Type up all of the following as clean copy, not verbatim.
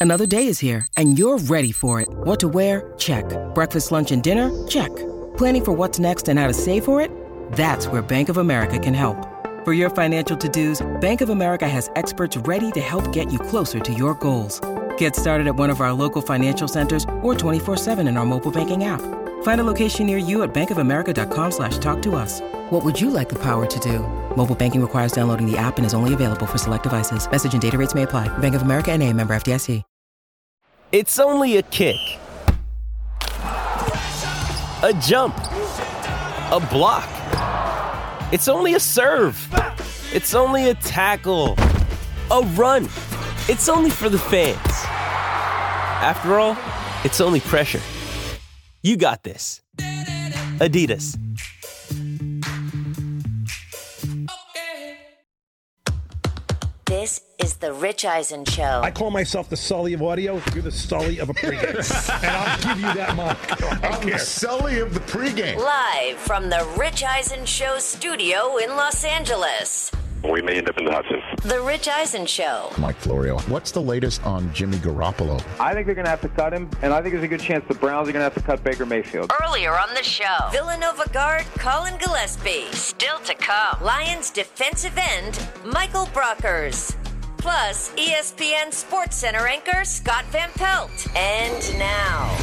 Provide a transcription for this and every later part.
Another day is here, and you're ready for it. What to wear? Check. Breakfast, lunch, and dinner? Check. Planning for what's next and how to save for it? That's where Bank of America can help. For your financial to-dos, Bank of America has experts ready to help get you closer to your goals. Get started at one of our local financial centers or 24/7 in our mobile banking app. Find a location near you at bankofamerica.com/talktous. What would you like the power to do? Mobile banking requires downloading the app and is only available for select devices. Message and data rates may apply. Bank of America N.A., member FDIC. It's only a kick, a jump, a block. It's only a serve. It's only a tackle, a run. It's only for the fans. After all, it's only pressure. You got this. Adidas. This is the Rich Eisen Show. I call myself the Sully of audio. You're the Sully of a pregame. And I'll give you that mark. I'm the Sully of the pregame. Live from the Rich Eisen Show studio in Los Angeles. We may end up in the hot seat. The Rich Eisen Show. Mike Florio, what's the latest on Jimmy Garoppolo? I think they're going to have to cut him, and I think there's a good chance the Browns are going to have to cut Baker Mayfield. Earlier on the show, Villanova guard Colin Gillespie. Still to come, Lions defensive end Michael Brockers. Plus, ESPN SportsCenter anchor Scott Van Pelt. And now,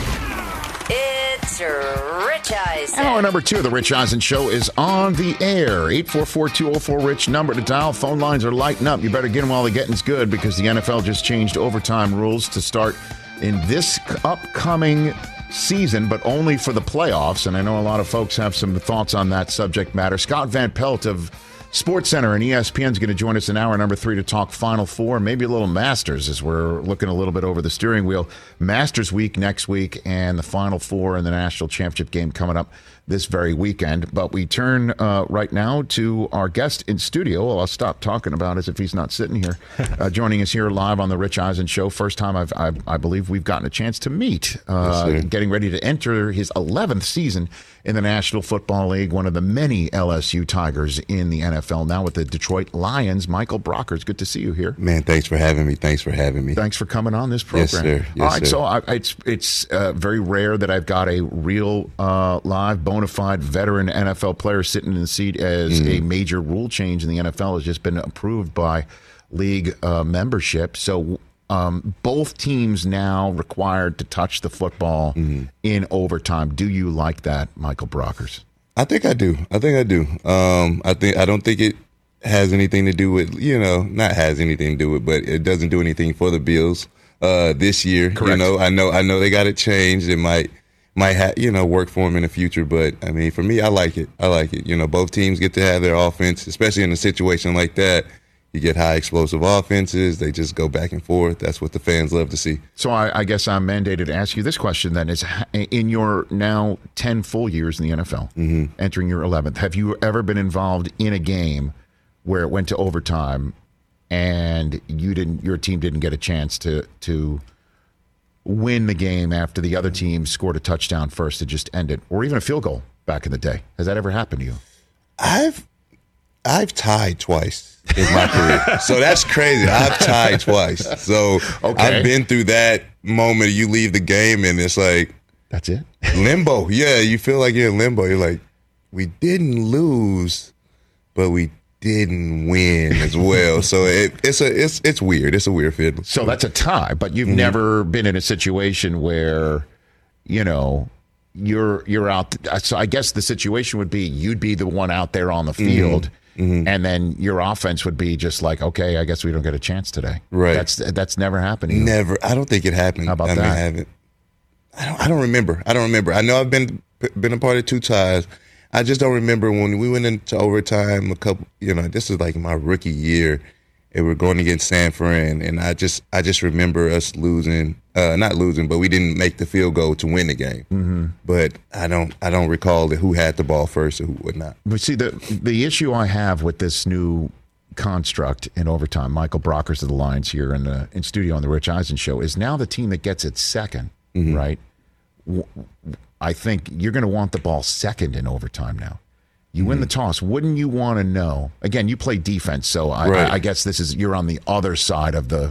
it's Rich Eisen. Hour number 2 of the Rich Eisen Show is on the air. 844-204-RICH, number to dial. Phone lines are lighting up. You better get them while the getting's good, because the NFL just changed overtime rules to start in this upcoming season, but only for the playoffs. And I know a lot of folks have some thoughts on that subject matter. Scott Van Pelt of SportsCenter and ESPN is going to join us in hour number 3 to talk Final Four, maybe a little Masters, as we're looking a little bit over the steering wheel. Masters week next week, and the Final Four and the National Championship game coming up this very weekend. But we turn right now to our guest in studio. Well, I'll stop talking about it as if he's not sitting here. Joining us here live on the Rich Eisen Show. First time I believe we've gotten a chance to meet. Getting ready to enter his 11th season in the National Football League, one of the many LSU Tigers in the NFL, now with the Detroit Lions. Michael Brockers, good to see you here. Man, thanks for having me. Thanks for coming on this program. Yes, sir. Yes, all right, sir. so it's very rare that I've got a real live, bona fide veteran NFL player sitting in the seat as a major rule change in the NFL has just been approved by league membership. So both teams now required to touch the football in overtime. Do you like that, Michael Brockers? I think I do. I don't think it has anything to do with, not has anything to do with, but it doesn't do anything for the Bills this year. Correct. I know they got it changed. It might have, work for them in the future, but I mean, for me, I like it. Both teams get to have their offense, especially in a situation like that. You get high explosive offenses. They just go back and forth. That's what the fans love to see. So I guess I'm mandated to ask you this question then. Is in your now 10 full years in the NFL, entering your 11th, have you ever been involved in a game where it went to overtime and your team didn't get a chance to win the game after the other team scored a touchdown first to just end it, or even a field goal back in the day? Has that ever happened to you? I've tied twice in my career. So that's crazy. I've tied twice. So I've been through that moment. You leave the game and it's like, that's it? Limbo. Yeah, you feel like you're in limbo. You're like, we didn't lose, but we didn't win as well. So it's weird. It's a weird feeling. So that's a tie, but you've never been in a situation where, you're out. So I guess the situation would be you'd be the one out there on the field. And then your offense would be just like, okay, I guess we don't get a chance today. Right. That's never happened to you. Never. I don't think it happened. How about that? I don't remember. I know I've been a part of 2 ties. I just don't remember when we went into overtime a couple, this is like my rookie year. And we're going against San Fran, and I just remember us losing, not losing, but we didn't make the field goal to win the game. But I don't recall who had the ball first or who would not. But see, the issue I have with this new construct in overtime, Michael Brockers of the Lions here in studio on the Rich Eisen Show, is now the team that gets it second, right? I think you're going to want the ball second in overtime now. You win the toss. Wouldn't you want to know? Again, you play defense, so I guess you're on the other side of the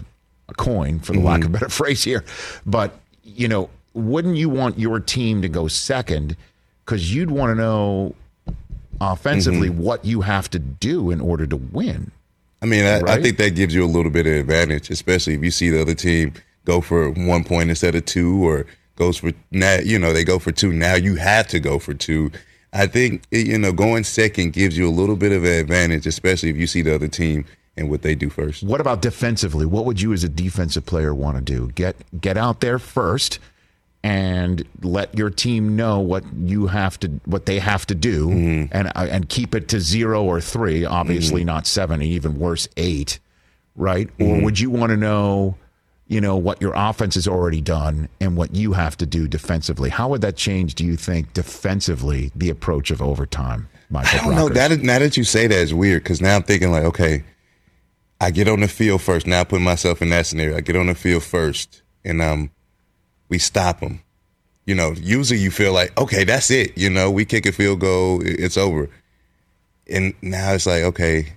a coin, for the lack of a better phrase here. But, wouldn't you want your team to go second? Because you'd want to know offensively what you have to do in order to win. I mean, I think that gives you a little bit of advantage, especially if you see the other team go for 1 point instead of 2, or goes for now. They go for 2. Now you have to go for 2. I think going second gives you a little bit of an advantage, especially if you see the other team and what they do first. What about defensively? What would you as a defensive player want to do? Get out there first and let your team know what they have to do, and keep it to 0 or 3. Obviously, not 7, even worse, 8. Right? Or would you want to know, what your offense has already done and what you have to do defensively? How would that change, do you think, defensively, the approach of overtime, Michael? I don't know. Now that you say that, is weird, because now I'm thinking like, okay, I get on the field first. Now I put myself in that scenario. I get on the field first, and we stop them. Usually you feel like, okay, that's it. We kick a field goal, it's over. And now it's like, okay,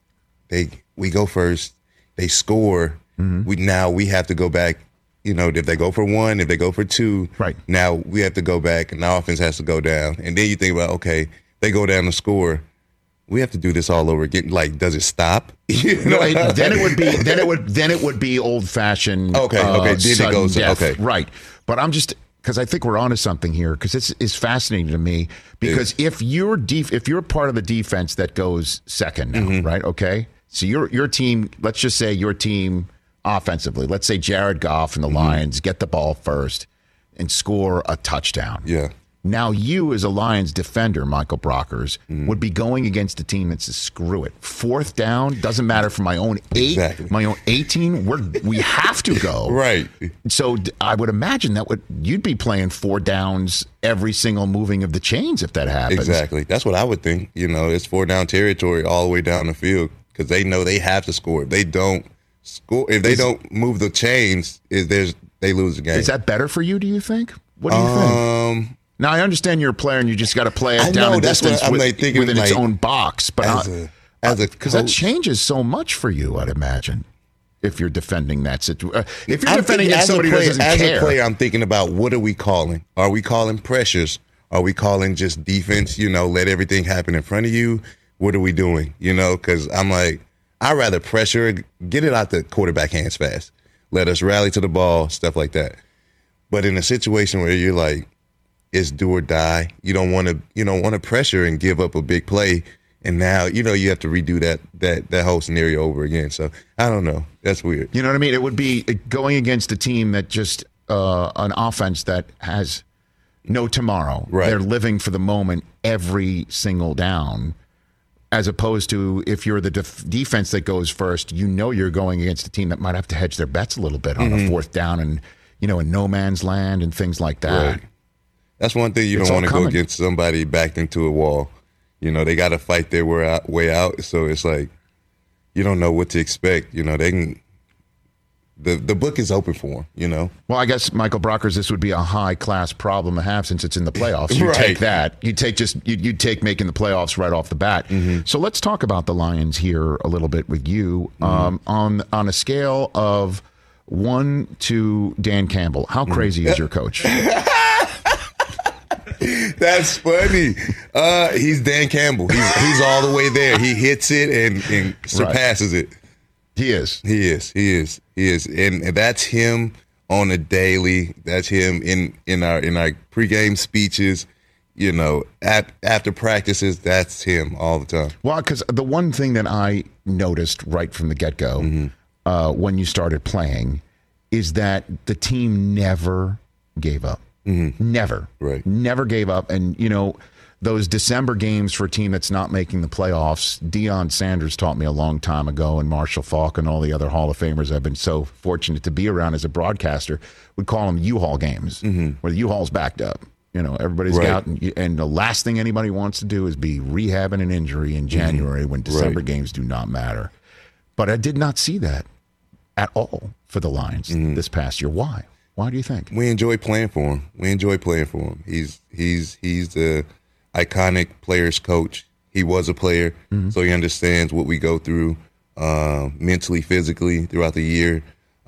we go first, they score. We have to go back. If they go for 1, if they go for 2, right? Now we have to go back, and the offense has to go down. And then you think about, okay, they go down to score. We have to do this all over again. Like, does it stop? Then it would be old fashioned. Okay. Then it goes. Death. Okay. Right. But I'm just, because I think we're onto something here, because this is fascinating to me. Because if you're part of the defense that goes second now, right? Okay. So your team, let's just say your team offensively, let's say Jared Goff and the Lions get the ball first and score a touchdown. Yeah. Now you, as a Lions defender, Michael Brockers, would be going against a team that says, screw it. 4th down, doesn't matter for my own 8, my own 18, we have to go. Right. So I would imagine you'd be playing 4 downs every single moving of the chains if that happens. Exactly. That's what I would think. It's 4 down territory all the way down the field, because they know they have to score. If they don't score, if they don't move the chains, they lose the game. Is that better for you, do you think? What do you think? Now, I understand you're a player and you just got to play it down in distance within its own box. But because that changes so much for you, I'd imagine, if you're defending that situation. If you're defending against somebody who doesn't care. As a player, I'm thinking about, what are we calling? Are we calling pressures? Are we calling just defense, let everything happen in front of you? What are we doing? Because I'm like, I'd rather pressure, get it out the quarterback hands fast. Let us rally to the ball, stuff like that. But in a situation where you're like, it's do or die. You don't want to pressure and give up a big play, and now you have to redo that whole scenario over again. So I don't know. That's weird. You know what I mean? It would be going against a team that just an offense that has no tomorrow. Right. They're living for the moment every single down, as opposed to if you're the defense that goes first, you're going against a team that might have to hedge their bets a little bit on a 4th down and in no man's land and things like that. Right. That's one thing you don't want to go against somebody backed into a wall. They got to fight their way out. So it's like, you don't know what to expect. They can. The book is open for them. Well, I guess, Michael Brockers, this would be a high class problem to have since it's in the playoffs. You take that. You take making the playoffs right off the bat. So let's talk about the Lions here a little bit with you. On a scale of 1 to Dan Campbell, how crazy is your coach? That's funny. He's Dan Campbell. He's all the way there. He hits it and surpasses it. He is. And that's him on a daily. That's him in our pregame speeches. After practices, that's him all the time. Well, because the one thing that I noticed right from the get-go when you started playing is that the team never gave up. Never. Right. Never gave up. And, those December games for a team that's not making the playoffs, Deion Sanders taught me a long time ago, and Marshall Faulk and all the other Hall of Famers I've been so fortunate to be around as a broadcaster would call them U-Haul games, where the U-Haul's backed up. Everybody's out, and the last thing anybody wants to do is be rehabbing an injury in January when December games do not matter. But I did not see that at all for the Lions this past year. Why? Why do you think? We enjoy playing for him. He's the iconic players coach. He was a player, so he understands what we go through mentally, physically throughout the year.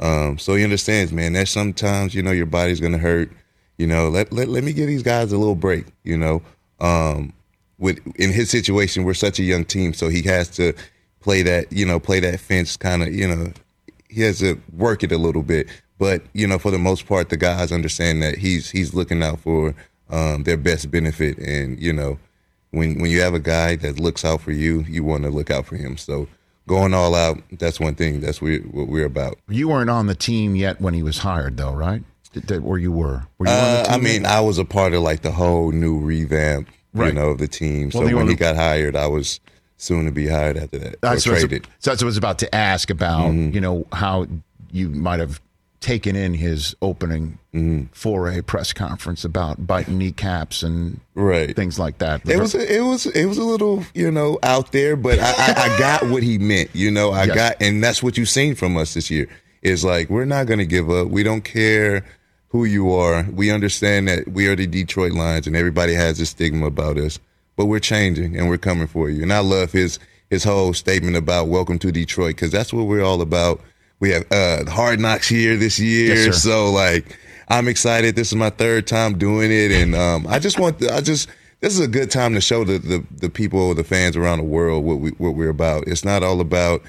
So he understands, man, that sometimes, your body's going to hurt. Let me give these guys a little break, in his situation, we're such a young team, so he has to play that fence kind of, he has to work it a little bit. But, for the most part, the guys understand that he's looking out for their best benefit. And, when you have a guy that looks out for you, you want to look out for him. So going all out, that's one thing. That's what we're about. You weren't on the team yet when he was hired, though, right? Or you were? Were you on the team? I was a part of like the whole new revamp, of the team. Well, so when he got hired, I was soon to be hired after that. That's traded. So that's what I was about to ask about, how you might have taken in his opening foray press conference about biting kneecaps and things like that. It was a little, out there, but I got what he meant. And that's what you've seen from us this year. Is like, we're not going to give up. We don't care who you are. We understand that we are the Detroit Lions and everybody has a stigma about us, but we're changing and we're coming for you. And I love his whole statement about welcome to Detroit, because that's what we're all about. We have Hard Knocks here this year. Yes, so like, I'm excited. This is my third time doing it. And this is a good time to show the people, the fans around the world what we're about. It's not all about,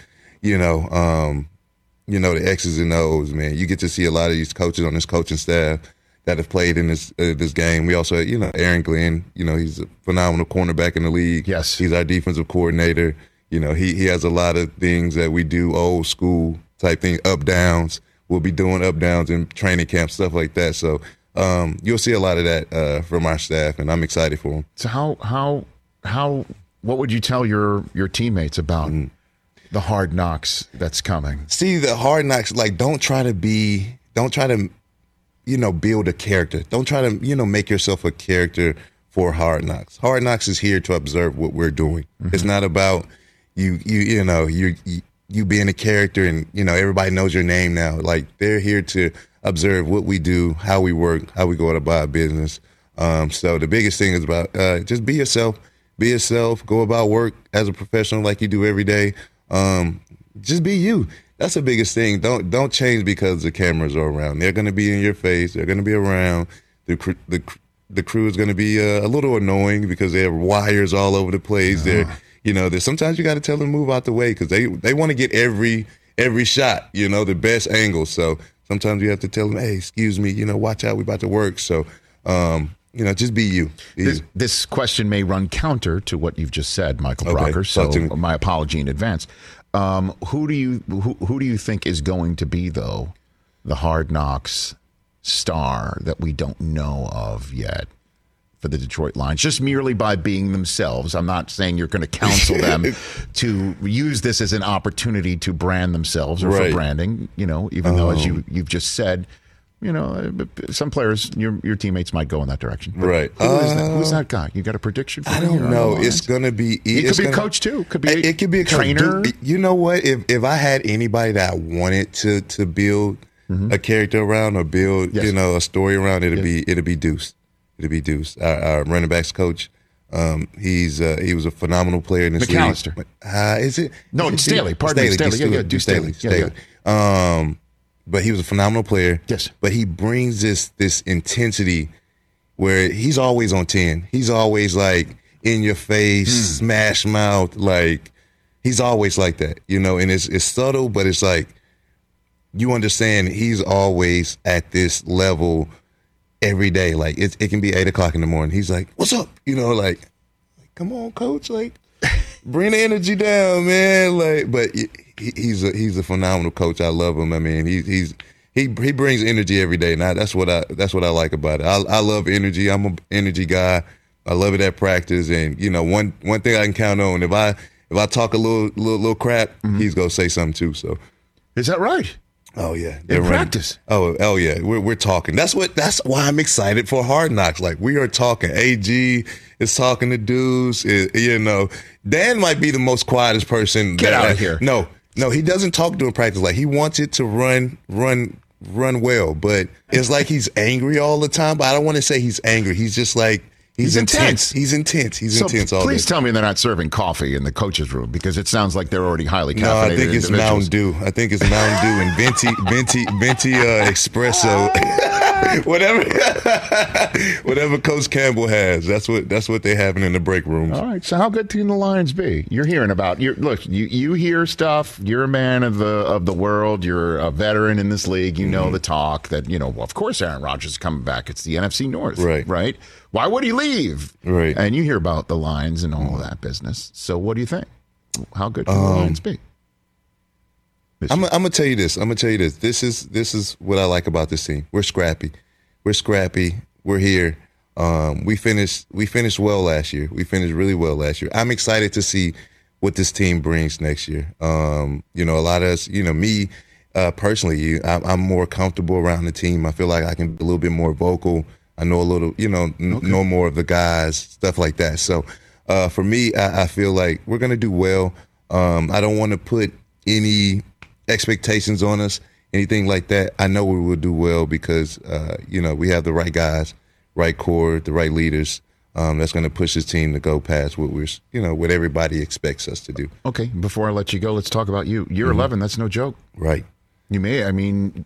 the X's and O's, man. You get to see a lot of these coaches on this coaching staff that have played in this game. We also, Aaron Glenn, he's a phenomenal cornerback in the league. Yes. He's our defensive coordinator. He has a lot of things that we do, old school type thing, up downs. We'll be doing up downs in training camp, stuff like that. So you'll see a lot of that from our staff, and I'm excited for them. So what would you tell your teammates about the Hard Knocks that's coming? See, the Hard Knocks, like, don't try to build a character. Don't try to, make yourself a character for Hard Knocks. Hard Knocks is here to observe what we're doing. Mm-hmm. It's not about you being a character and, everybody knows your name now. Like, they're here to observe what we do, how we work, how we go about our business. So the biggest thing is about just be yourself. Be yourself. Go about work as a professional like you do every day. Just be you. That's the biggest thing. Don't change because the cameras are around. They're going to be in your face. They're going to be around. The crew is going to be a little annoying because they have wires all over the place. They're sometimes you got to tell them to move out the way because they want to get every shot. The best angle. So sometimes you have to tell them, hey, excuse me. Watch out. We about to work. So just be you. This question may run counter to what you've just said, Michael Brockers. So my apology in advance. Who do you think is going to be, though, the Hard Knocks star that we don't know of yet for the Detroit Lions, just merely by being themselves? I'm not saying you're going to counsel them to use this as an opportunity to brand themselves or for branding, even though, as you've just said, some players, your teammates might go in that direction. But right. Who's that guy? You got a prediction for me? I don't know. It's going to be... It could be a coach, too. It could be a trainer. You know what? If I had anybody that I wanted to build a character around or build, a story around, it'd be Deuce. It'd be Deuce, our running backs coach. He was a phenomenal player in this McAllister. league. Is it? No, it's Staley. Pardon me, Staley. Deuce Staley. But he was a phenomenal player. Yes. But he brings this intensity where he's always on 10. He's always like in your face, smash mouth. Like, he's always like that, and it's subtle, but it's like, you understand he's always at this level every day. Like, it can be 8:00 in the morning. He's like, what's up? Like, come on, coach. Like, bring the energy down, man. Like, but he's a phenomenal coach. I love him. I mean, he brings energy every day, and that's what I like about it. I love energy. I'm an energy guy. I love it at practice, and one thing I can count on, if I talk a little crap, he's gonna say something too. So, is that right? Oh yeah, in practice. Oh yeah, we're talking. That's why I'm excited for Hard Knocks. Like, we are talking. AG is talking to dudes. Dan might be the most quietest person. Get out of here. No, he doesn't talk during practice. Like, he wants it to run well, but it's like he's angry all the time. But I don't want to say he's angry. He's just like, He's intense. He's intense. He's intense all day. Please tell me they're not serving coffee in the coach's room, because it sounds like they're already highly caffeinated. No, I think it's Mountain Dew. I think it's Mountain Dew and venti espresso. whatever Coach Campbell has, that's what they're having in the break rooms. All right. So how good can the Lions be? You're hearing about you hear stuff. You're a man of the world. You're a veteran in this league. You know the talk that of course Aaron Rodgers is coming back. It's the NFC North, right? Why would he leave? Right. And you hear about the Lions and all of that business. So what do you think? How good can the Lions be? I'm gonna tell you this. This is what I like about this team. We're scrappy. We're here. We finished well last year. We finished really well last year. I'm excited to see what this team brings next year. A lot of us, me personally, I'm more comfortable around the team. I feel like I can be a little bit more vocal. I know a little, know more of the guys, stuff like that. So for me, I feel like we're gonna do well. I don't want to put any expectations on us, anything like that. I know we will do well because we have the right guys, right core, the right leaders. That's going to push this team to go past what everybody expects us to do. Okay, before I let you go, let's talk about you. You're 11. That's no joke. Right. You may. I mean,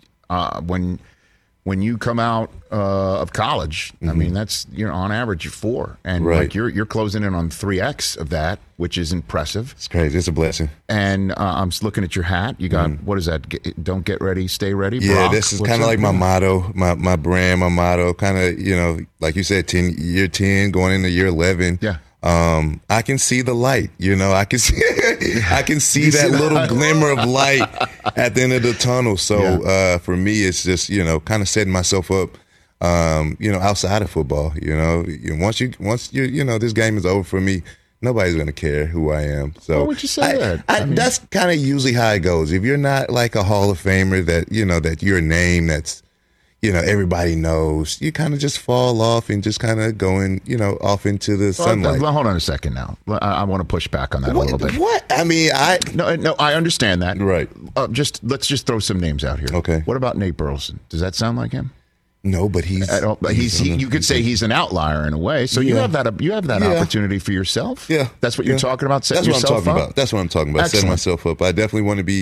when you come out of college, I mean, that's on average you're 4, and like you're closing in on 3x of that, which is impressive. It's crazy. It's a blessing. And I'm just looking at your hat. You got what is that? Don't get ready, stay ready. Yeah, Brock. this is kind of like my motto, my brand, my motto. Kind of like you said, year 10 going into year 11. Yeah. I can see the light, I can see that little glimmer of light at the end of the tunnel. So, for me, it's just, kind of setting myself up, outside of football, once this game is over for me, nobody's going to care who I am. So why would you say that? That's kind of usually how it goes. If you're not like a Hall of Famer that, that your name that's, everybody knows, you kind of just fall off and just kind of going, off into the sunlight. Hold on a second now. I want to push back on that a little bit. What? I mean, No, I understand that. Right. Let's just throw some names out here. Okay. What about Nate Burleson? Does that sound like him? No, but you could say he's an outlier in a way. So you have that opportunity for yourself. Yeah. That's what you're talking about. That's what I'm talking about. That's what I'm talking about. Setting myself up. I definitely want to be,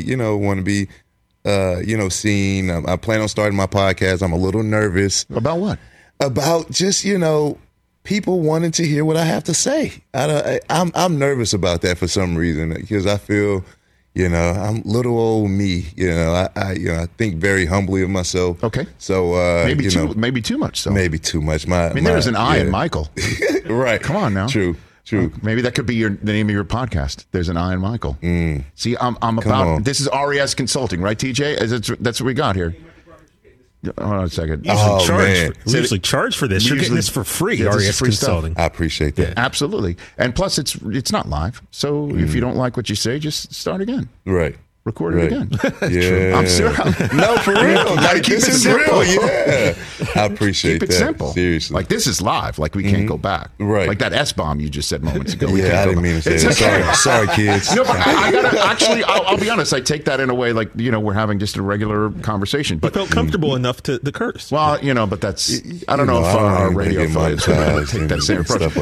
seen. I plan on starting my podcast. I'm a little nervous. About what? About just, people wanting to hear what I have to say. I'm nervous about that for some reason because I feel, I'm little old me. I think very humbly of myself. Okay. So maybe too much. So maybe too much. There's an I in Michael. Right. Come on now. True. Maybe that could be the name of your podcast. There's an I in Michael. See, I'm about. This is RES Consulting, right, TJ? That's what we got here. Hold on a second. We usually charge for this. You're getting this for free. RES Consulting. I appreciate that. Yeah, absolutely. And plus, it's not live. So if you don't like what you say, just start again. Right. Record it again. Yeah. I'm serious. No, for real. This is real. Yeah. I appreciate that. Keep it simple. Seriously. Like, this is live. Like, we can't go back. Right. Like that S-bomb you just said moments ago. I didn't mean to say that. Sorry, kids. No, but I gotta actually, I'll be honest. I take that in a way like, we're having just a regular conversation. But you felt comfortable enough to curse. Well, but that's, I don't know if our radio folks would take that same approach.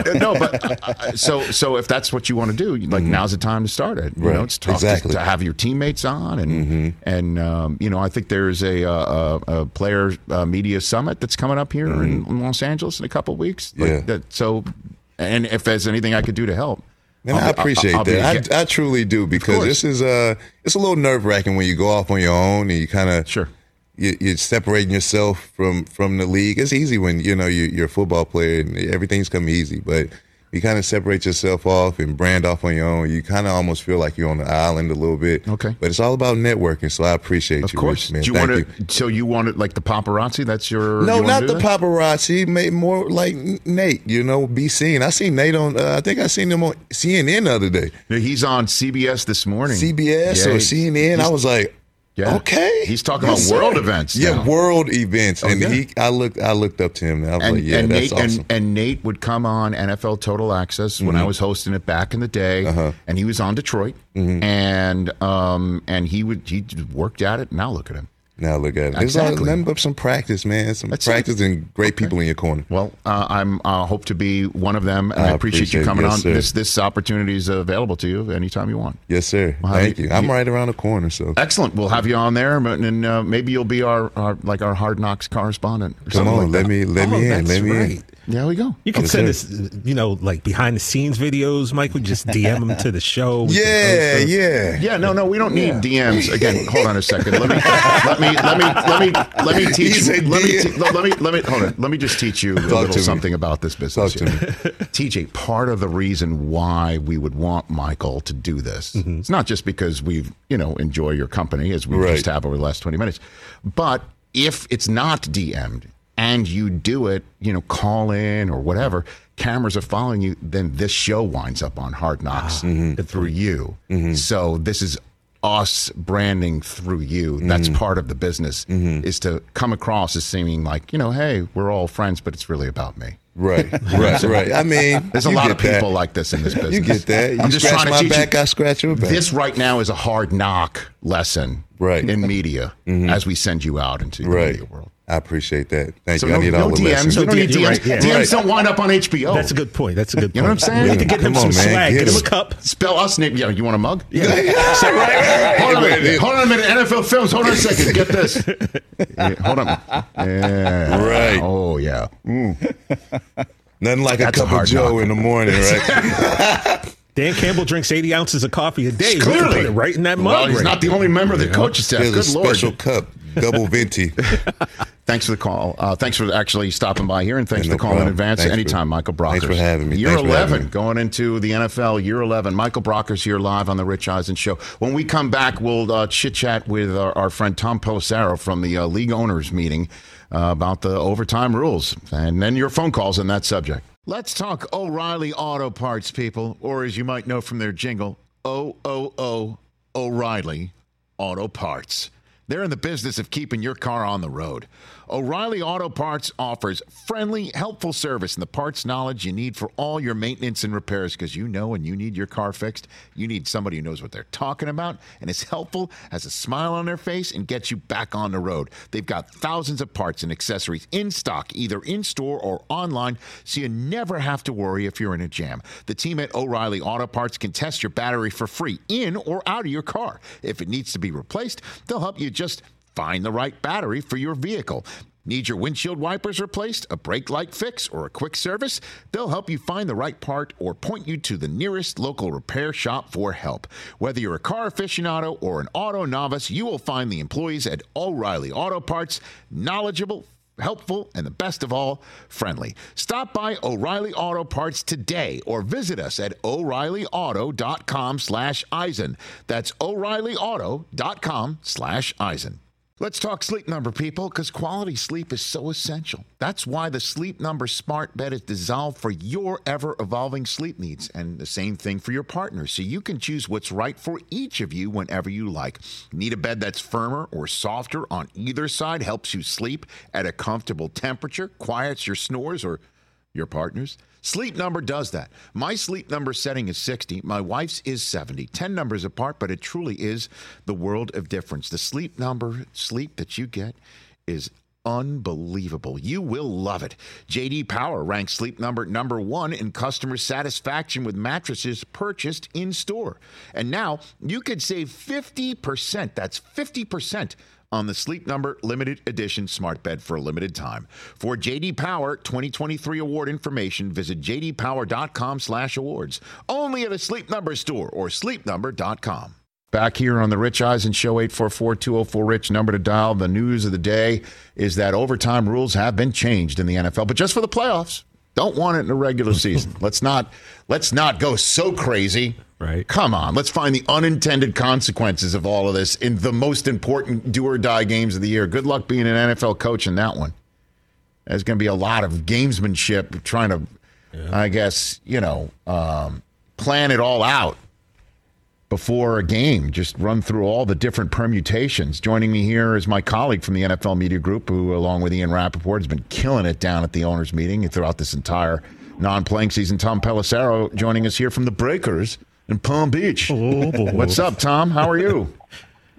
But so if that's what you want to do, like, now's the time to start it. It's talk to have your teammates on, and I think there's a player media summit that's coming up here in Los Angeles in a couple of weeks. And if there's anything I could do to help, and I appreciate that. I truly do, because this is it's a little nerve wracking when you go off on your own and you kind of you're separating yourself from the league. It's easy when you're a football player and everything's come easy, but you kind of separate yourself off and brand off on your own. You kind of almost feel like you're on the island a little bit. Okay. But it's all about networking, so I appreciate you. Of course. Rich, man. So you want it like the paparazzi? That's your... No, not the paparazzi. More like Nate, be seen. I seen Nate on, I think I seen him on CNN the other day. He's on CBS this morning. CBS or CNN. I was like... Yeah. Okay. He's talking about world events. Yeah, world events. And I looked up to him and I was like, that's awesome. And Nate would come on NFL Total Access when I was hosting it back in the day, and he was on Detroit, and he worked at it, and now look at him. Now look at it. There's nothing but some practice, man. Some practice and great people in your corner. Well, I'm hope to be one of them, and I appreciate you coming on. This opportunity is available to you anytime you want. Yes, sir. Thank you. I'm right around the corner, so excellent. We'll have you on there, and maybe you'll be our Hard Knocks correspondent. Come on, let me in. Let me in. There we go. You can send us, like behind the scenes videos, Michael. Just DM them to the show. Yeah. No, we don't need DMs. Again, hold on a second. Let me teach you. Let me just teach you a little something about this business. TJ, part of the reason why we would want Michael to do this, it's not just because we enjoy your company as we just have over the last 20 minutes, but if it's not DM'd, and you do it, call in or whatever, cameras are following you, then this show winds up on Hard Knocks through you. So this is us branding through you. That's part of the business, is to come across as seeming like, hey, we're all friends, but it's really about me. Right. I mean, there's a lot of people like this in this business. You get that. I'm just trying to my teach back, you. I scratch your back. This right now is a hard knock lesson in media as we send you out into the media world. I appreciate that. Thank you. I need all the lessons. So DMs don't wind up on HBO. That's a good point. You know what I'm saying? We need to get him some swag. Get him a cup. Spell us name. Yeah, you want a mug? Yeah. Hold on a minute. NFL Films. Hold on a second. Get this. Hold on. Yeah. Right. Oh, yeah. Nothing like a cup of Joe in the morning, right? Dan Campbell drinks 80 ounces of coffee a day. Clearly. Put it right in that mug. Well, he's not the only member of the coaching staff. There's Good a special cup, double venti. Thanks for the call. Thanks for actually stopping by here, and thanks for calling in advance. Anytime, Michael Brockers. Thanks for having me. Year 11, going into the NFL, year 11. Michael Brockers here live on the Rich Eisen Show. When we come back, we'll chit-chat with our friend Tom Pelissero from the league owners meeting about the overtime rules, and then your phone calls on that subject. Let's talk O'Reilly Auto Parts, people, or as you might know from their jingle, O'Reilly Auto Parts. They're in the business of keeping your car on the road. O'Reilly Auto Parts offers friendly, helpful service and the parts knowledge you need for all your maintenance and repairs, because when you need your car fixed, you need somebody who knows what they're talking about and is helpful, has a smile on their face, and gets you back on the road. They've got thousands of parts and accessories in stock, either in-store or online, so you never have to worry if you're in a jam. The team at O'Reilly Auto Parts can test your battery for free in or out of your car. If it needs to be replaced, they'll help you just find the right battery for your vehicle. Need your windshield wipers replaced, a brake light fix, or a quick service? They'll help you find the right part or point you to the nearest local repair shop for help. Whether you're a car aficionado or an auto novice, you will find the employees at O'Reilly Auto Parts knowledgeable, helpful, and the best of all, friendly. Stop by O'Reilly Auto Parts today or visit us at O'ReillyAuto.com/Eisen. That's O'ReillyAuto.com/Eisen. Let's talk Sleep Number, people, because quality sleep is so essential. That's why the Sleep Number smart bed is designed for your ever-evolving sleep needs, and the same thing for your partner, so you can choose what's right for each of you whenever you like. Need a bed that's firmer or softer on either side, helps you sleep at a comfortable temperature, quiets your snores or your partner's? Sleep Number does that. My Sleep Number setting is 60. My wife's is 70. 10 numbers apart, but it truly is the world of difference. The Sleep Number sleep that you get is unbelievable. You will love it. J.D. Power ranks Sleep Number number 1 in customer satisfaction with mattresses purchased in store. And now you could save 50%. That's 50% on the Sleep Number limited edition smart bed for a limited time. For J.D. Power 2023 award information, visit jdpower.com/awards. Only at a Sleep Number store or sleepnumber.com. Back here on the Rich Eisen Show, 844-204-RICH, number to dial. The news of the day is that overtime rules have been changed in the NFL, but just for the playoffs. Don't want it in the regular season. Let's not go so crazy. Right. Come on. Let's find the unintended consequences of all of this in the most important do-or-die games of the year. Good luck being an NFL coach in that one. There's going to be a lot of gamesmanship trying to, I guess, plan it all out before a game. Just run through all the different permutations. Joining me here is my colleague from the NFL Media Group, who, along with Ian Rappaport, has been killing it down at the owners' meeting throughout this entire non-playing season. Tom Pelissero joining us here from the Breakers in Palm Beach. Oh, boy. What's up, Tom? How are you?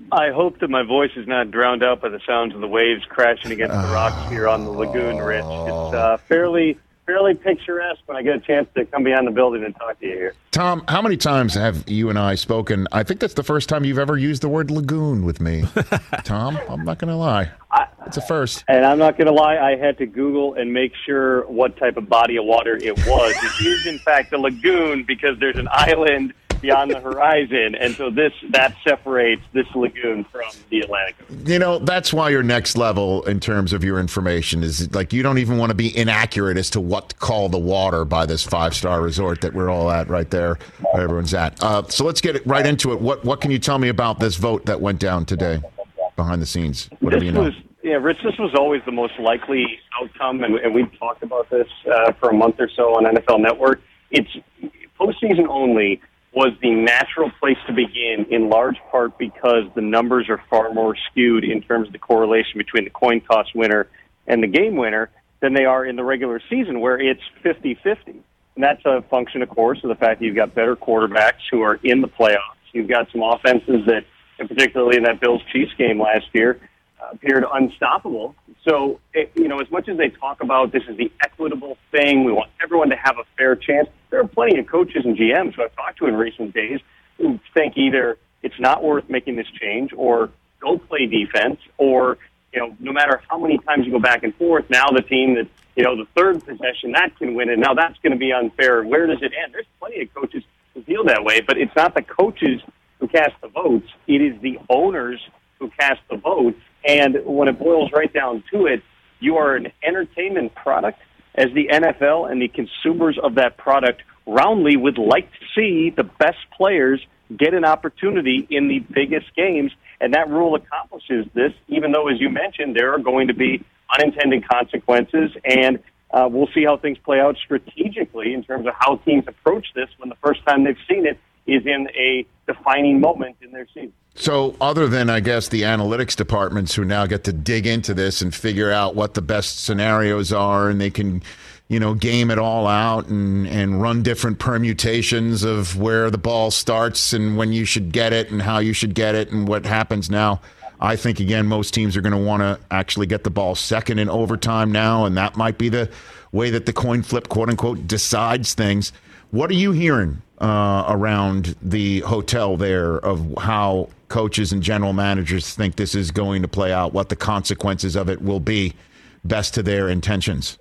I hope that my voice is not drowned out by the sounds of the waves crashing against the rocks here on the lagoon, Rich. It's fairly picturesque when I get a chance to come beyond the building and talk to you here. Tom, how many times have you and I spoken? I think that's the first time you've ever used the word lagoon with me. Tom, I'm not going to lie. It's a first. And I'm not going to lie, I had to Google and make sure what type of body of water it was. It is, in fact, a lagoon because there's an island beyond the horizon, and so that separates this lagoon from the Atlantic Ocean. You know, that's why you're next level in terms of your information is like you don't even want to be inaccurate as to what to call the water by this 5-star resort that we're all at right there, where everyone's at. So let's get right into it. What can you tell me about this vote that went down today behind the scenes? Whatever you know. Yeah, Rich, this was always the most likely outcome, and we've talked about this for a month or so on NFL Network. It's postseason only was the natural place to begin, in large part because the numbers are far more skewed in terms of the correlation between the coin toss winner and the game winner than they are in the regular season, where it's 50-50. And that's a function, of course, of the fact that you've got better quarterbacks who are in the playoffs. You've got some offenses that, and particularly in that Bills-Chiefs game last year, appeared unstoppable. So, as much as they talk about this is the equitable thing, we want everyone to have a fair chance, there are plenty of coaches and GMs who I've talked to in recent days who think either it's not worth making this change or go play defense or, no matter how many times you go back and forth, now the team that, the third possession, that can win it. Now that's going to be unfair. Where does it end? There's plenty of coaches who feel that way, but it's not the coaches who cast the votes. It is the owners who cast the votes. And when it boils right down to it, you are an entertainment product, as the NFL and the consumers of that product roundly would like to see the best players get an opportunity in the biggest games. And that rule accomplishes this, even though, as you mentioned, there are going to be unintended consequences. And we'll see how things play out strategically in terms of how teams approach this when the first time they've seen it is in a defining moment in their season. So other than, I guess, the analytics departments who now get to dig into this and figure out what the best scenarios are, and they can, game it all out and run different permutations of where the ball starts and when you should get it and how you should get it and what happens now. I think, again, most teams are going to want to actually get the ball second in overtime now, and that might be the way that the coin flip, quote-unquote, decides things. What are you hearing around the hotel there of how coaches and general managers think this is going to play out, what the consequences of it will be, best to their intentions?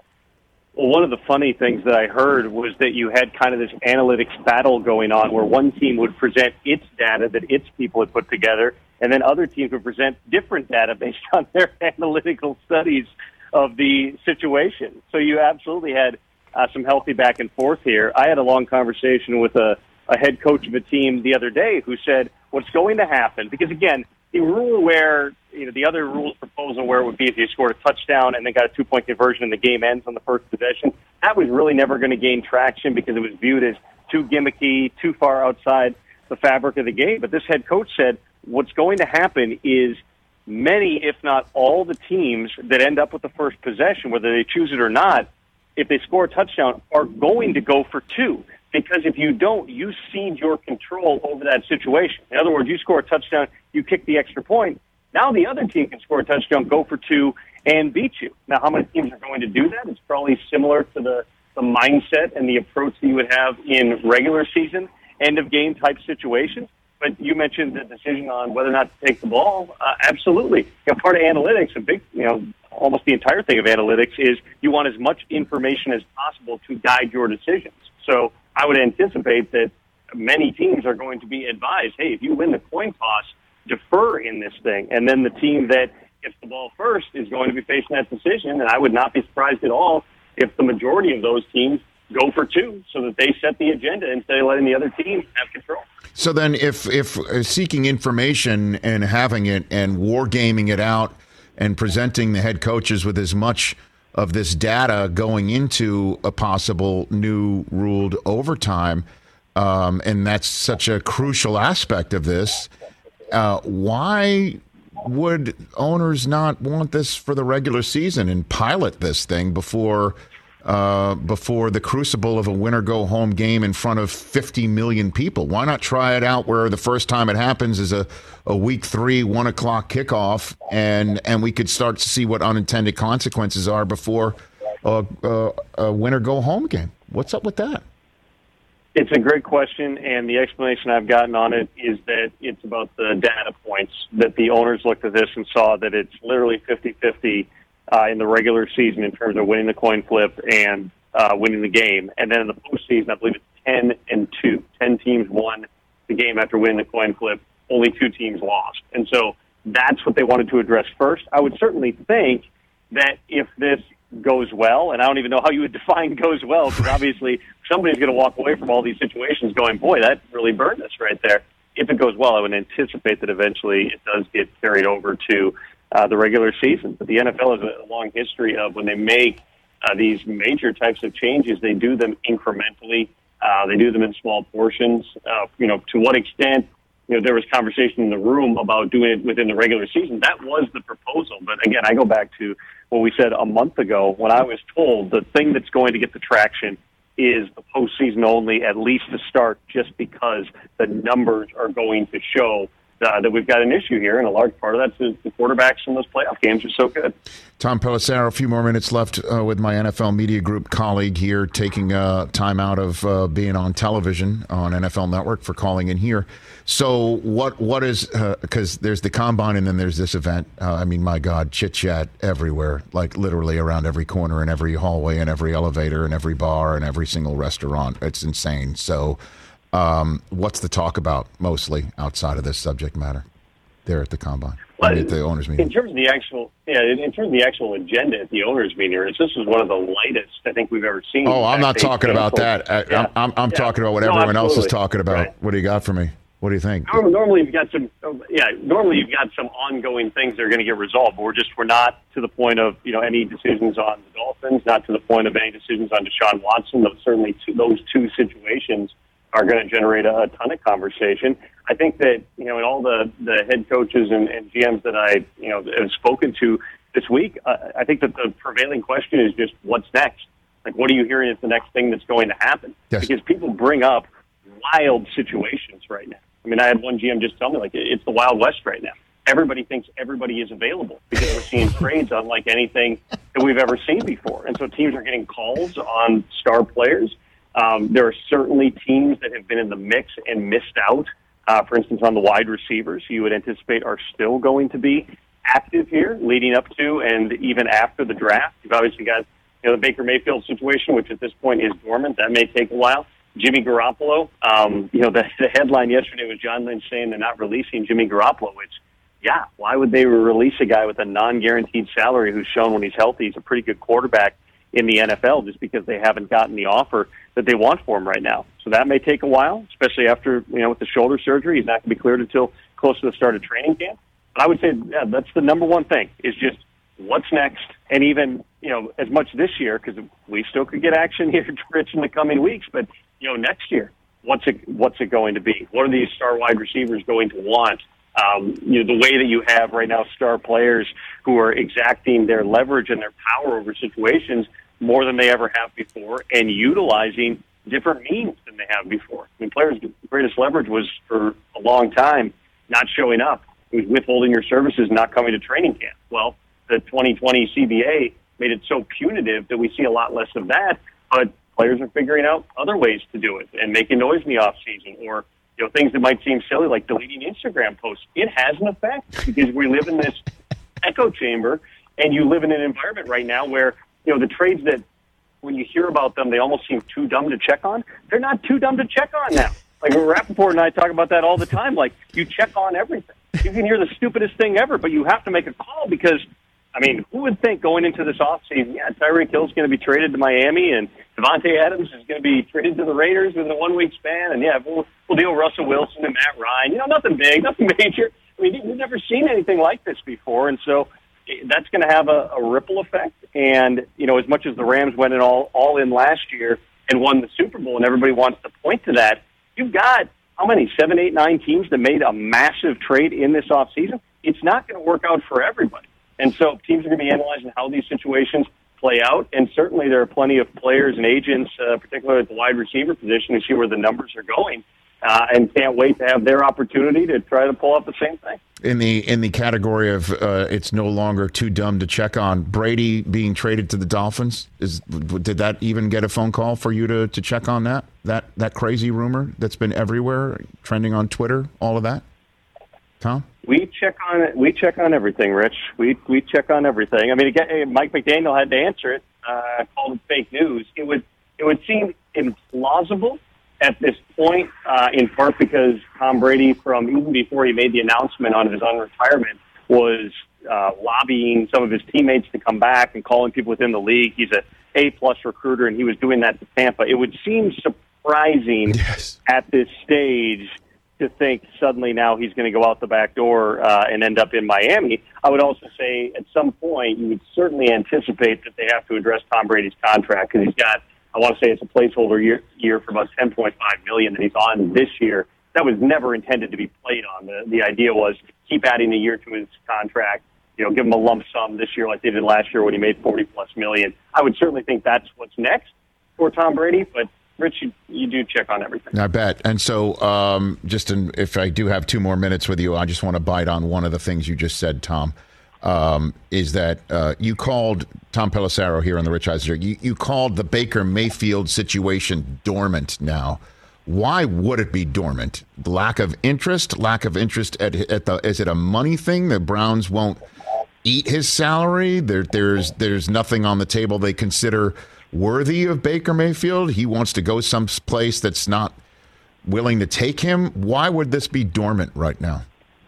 Well, one of the funny things that I heard was that you had kind of this analytics battle going on where one team would present its data that its people had put together, and then other teams would present different data based on their analytical studies of the situation. So you absolutely had some healthy back and forth here. I had a long conversation with a head coach of a team the other day who said what's going to happen, because, again, the rule where, the other rules proposal where it would be if you scored a touchdown and then got a 2-point conversion and the game ends on the first possession, that was really never going to gain traction because it was viewed as too gimmicky, too far outside the fabric of the game. But this head coach said what's going to happen is many, if not all, the teams that end up with the first possession, whether they choose it or not, if they score a touchdown, are going to go for two. Because if you don't, you cede your control over that situation. In other words, you score a touchdown, you kick the extra point. Now the other team can score a touchdown, go for two, and beat you. Now, how many teams are going to do that? It's probably similar to the mindset and the approach that you would have in regular season, end-of-game type situations. But you mentioned the decision on whether or not to take the ball. Absolutely. Part of analytics, a big, almost the entire thing of analytics is you want as much information as possible to guide your decisions. So I would anticipate that many teams are going to be advised, hey, if you win the coin toss, defer in this thing. And then the team that gets the ball first is going to be facing that decision. And I would not be surprised at all if the majority of those teams go for two so that they set the agenda instead of letting the other team have control. So then if seeking information and having it and wargaming it out and presenting the head coaches with as much of this data going into a possible new ruled overtime, and that's such a crucial aspect of this, why would owners not want this for the regular season and pilot this thing before before the crucible of a winner-go-home game in front of 50 million people? Why not try it out where the first time it happens is a week 3, 1 o'clock kickoff, and we could start to see what unintended consequences are before a winner-go-home game? What's up with that? It's a great question, and the explanation I've gotten on it is that it's about the data points, that the owners looked at this and saw that it's literally 50-50 in the regular season in terms of winning the coin flip and winning the game. And then in the postseason, I believe it's 10-2. 10 teams won the game after winning the coin flip. Only 2 teams lost. And so that's what they wanted to address first. I would certainly think that if this goes well, and I don't even know how you would define goes well, because obviously somebody's going to walk away from all these situations going, boy, that really burned us right there. If it goes well, I would anticipate that eventually it does get carried over to the regular season. But the NFL has a long history of when they make these major types of changes, they do them incrementally. They do them in small portions. To what extent, there was conversation in the room about doing it within the regular season. That was the proposal. But again, I go back to what we said a month ago when I was told the thing that's going to get the traction is the postseason only, at least to start, just because the numbers are going to show that we've got an issue here, and a large part of that's the quarterbacks in those playoff games are so good. Tom Pelissero, a few more minutes left with my NFL Media Group colleague here, taking time out of being on television on NFL Network for calling in here. So what is, because there's the Combine and then there's this event. My God, chit-chat everywhere, like literally around every corner and every hallway and every elevator and every bar and every single restaurant. It's insane. So what's the talk about mostly outside of this subject matter there at the Combine? At the owners' meeting. In terms of the actual agenda at the owners' meeting, this is one of the lightest I think we've ever seen. Oh, I'm not talking about that. I'm talking about what everyone else is talking about. Right. What do you got for me? What do you think? Normally you've got some ongoing things that are going to get resolved. But we're not to the point of any decisions on the Dolphins, not to the point of any decisions on Deshaun Watson. Those two situations are going to generate a ton of conversation. I think that, in all the head coaches and GMs that I, have spoken to this week, I think that the prevailing question is just what's next? Like, what are you hearing is the next thing that's going to happen? Yes. Because people bring up wild situations right now. I had one GM just tell me, it's the Wild West right now. Everybody thinks everybody is available because we're seeing trades unlike anything that we've ever seen before. And so teams are getting calls on star players. There are certainly teams that have been in the mix and missed out. For instance, on the wide receivers, you would anticipate are still going to be active here leading up to and even after the draft. You've obviously got the Baker Mayfield situation, which at this point is dormant. That may take a while. Jimmy Garoppolo, the headline yesterday was John Lynch saying they're not releasing Jimmy Garoppolo, which, why would they release a guy with a non-guaranteed salary who's shown when he's healthy he's a pretty good quarterback in the NFL just because they haven't gotten the offer that they want for him right now. So that may take a while, especially after, with the shoulder surgery. He's not going to be cleared until close to the start of training camp. But I would say, that's the number one thing is just what's next. And even, as much this year, because we still could get action here, Rich, in the coming weeks. But, next year, what's it going to be? What are these star wide receivers going to want? The way that you have right now star players who are exacting their leverage and their power over situations more than they ever have before and utilizing different means than they have before. Players' greatest leverage was for a long time not showing up. It was withholding your services, not coming to training camp. Well, the 2020 CBA made it so punitive that we see a lot less of that, but players are figuring out other ways to do it and making noise in the off season or things that might seem silly like deleting Instagram posts. It has an effect because we live in this echo chamber and you live in an environment right now where the trades that when you hear about them, they almost seem too dumb to check on. They're not too dumb to check on now. Like Rappaport and I talk about that all the time. Like you check on everything. You can hear the stupidest thing ever, but you have to make a call because, who would think going into this offseason, Tyreek Hill's going to be traded to Miami and Devontae Adams is going to be traded to the Raiders within a 1 week span. And we'll deal with Russell Wilson and Matt Ryan. Nothing big, nothing major. We've never seen anything like this before. And so that's going to have a ripple effect. And, as much as the Rams went all in last year and won the Super Bowl and everybody wants to point to that, you've got how many, 7, 8, 9 teams that made a massive trade in this offseason? It's not going to work out for everybody. And so teams are going to be analyzing how these situations play out. And certainly there are plenty of players and agents, particularly at the wide receiver position, to see where the numbers are going. And can't wait to have their opportunity to try to pull up the same thing. In the category of it's no longer too dumb to check on, Brady being traded to the Dolphins, did that even get a phone call for you to check on that crazy rumor that's been everywhere, trending on Twitter, all of that? Tom? We check on it. We check on everything, Rich. We check on everything. I mean, again, Mike McDaniel had to answer it. Called it fake news. It would seem implausible at this point, in part because Tom Brady, from even before he made the announcement on his unretirement, was lobbying some of his teammates to come back and calling people within the league. He's a A-plus recruiter, and he was doing that to Tampa. It would seem surprising at this stage to think suddenly now he's going to go out the back door and end up in Miami. I would also say at some point you would certainly anticipate that they have to address Tom Brady's contract, because he's got, I want to say it's a placeholder year for about $10.5 million that he's on this year. That was never intended to be played on. The idea was keep adding a year to his contract, give him a lump sum this year like they did last year when he made $40+ million. I would certainly think that's what's next for Tom Brady, but Rich, you do check on everything. I bet. And so if I do have 2 more minutes with you, I just want to bite on one of the things you just said, Tom, is that you called Tom Pelissero here on the Rich Eisen Show. You called the Baker Mayfield situation dormant now. Why would it be dormant? Lack of interest at the, is it a money thing? The Browns won't eat his salary. There's nothing on the table they consider worthy of Baker Mayfield. He wants to go someplace that's not willing to take him. Why would this be dormant right now?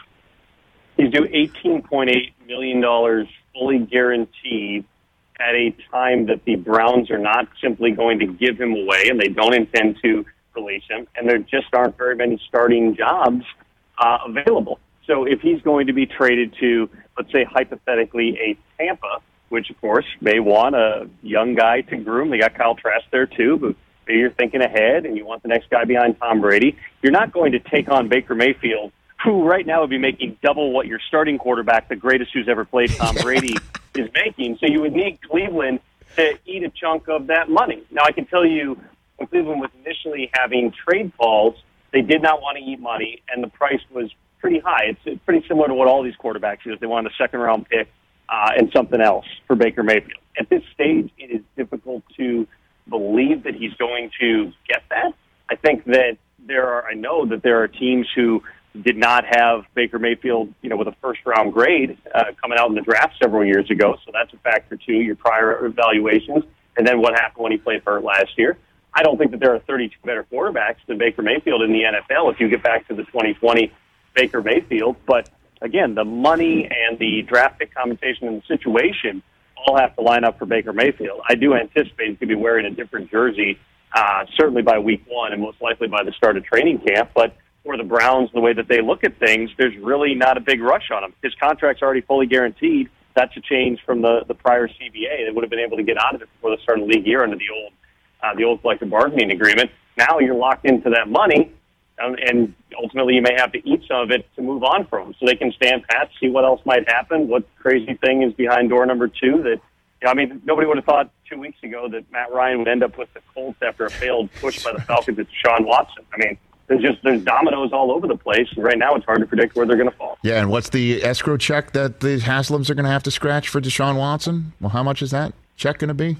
He's due $18.8 million fully guaranteed at a time that the Browns are not simply going to give him away, and they don't intend to release him, and there just aren't very many starting jobs available. So if he's going to be traded to, let's say, hypothetically, a Tampa, which, of course, may want a young guy to groom. They got Kyle Trask there, too, but maybe you're thinking ahead and you want the next guy behind Tom Brady. You're not going to take on Baker Mayfield, who right now would be making double what your starting quarterback, the greatest who's ever played, Tom Brady, is making. So you would need Cleveland to eat a chunk of that money. Now, I can tell you, when Cleveland was initially having trade calls, they did not want to eat money, and the price was pretty high. It's pretty similar to what all these quarterbacks do. They wanted a second-round pick and something else for Baker Mayfield. At this stage, it is difficult to believe that he's going to get that. I think that I know that there are teams who did not have Baker Mayfield, with a first-round grade coming out in the draft several years ago. So that's a factor too, your prior evaluations, and then what happened when he played hurt last year. I don't think that there are 32 better quarterbacks than Baker Mayfield in the NFL if you get back to the 2020 Baker Mayfield. But again, the money and the draft pick compensation and the situation all have to line up for Baker Mayfield. I do anticipate he's going to be wearing a different jersey, certainly by week 1 and most likely by the start of training camp. But for the Browns, the way that they look at things, there's really not a big rush on him. His contract's already fully guaranteed. That's a change from the prior CBA. They would have been able to get out of it before the start of the league year under the old collective bargaining agreement. Now you're locked into that money, and ultimately you may have to eat some of it to move on from. So they can stand pat, see what else might happen, what crazy thing is behind door number 2 that, nobody would have thought 2 weeks ago that Matt Ryan would end up with the Colts after a failed push by the Falcons at Deshaun Watson. There's dominoes all over the place, and right now it's hard to predict where they're going to fall. Yeah, and what's the escrow check that the Haslams are going to have to scratch for Deshaun Watson? Well, how much is that check going to be?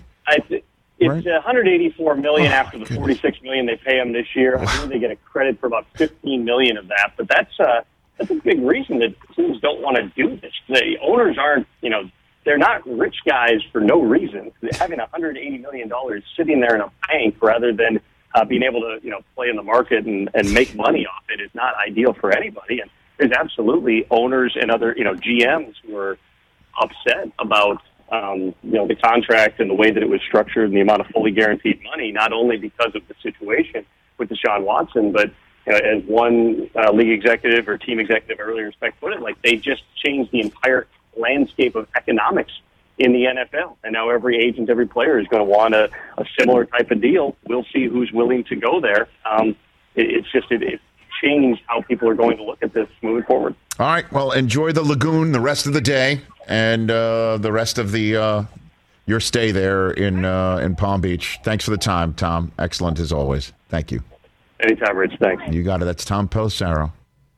It's $184 million after the $46 million they pay him this year. I think they get a credit for about $15 million of that. But that's a big reason that teams don't want to do this. The owners aren't, they're not rich guys for no reason. Having $180 million sitting there in a bank rather than being able to, play in the market and make money off it is not ideal for anybody. And there's absolutely owners and other, GMs who are upset about the contract and the way that it was structured and the amount of fully guaranteed money, not only because of the situation with Deshaun Watson, but as one league executive or team executive earlier put it, they just changed the entire landscape of economics in the NFL. And now every agent, every player is going to want a similar type of deal. We'll see who's willing to go there. It changed how people are going to look at this moving forward. All right. Well, enjoy the lagoon the rest of the day and the rest of the your stay there in Palm Beach. Thanks for the time, Tom. Excellent as always. Thank you. Anytime, Rich. Thanks. You got it. That's Tom Pelissero.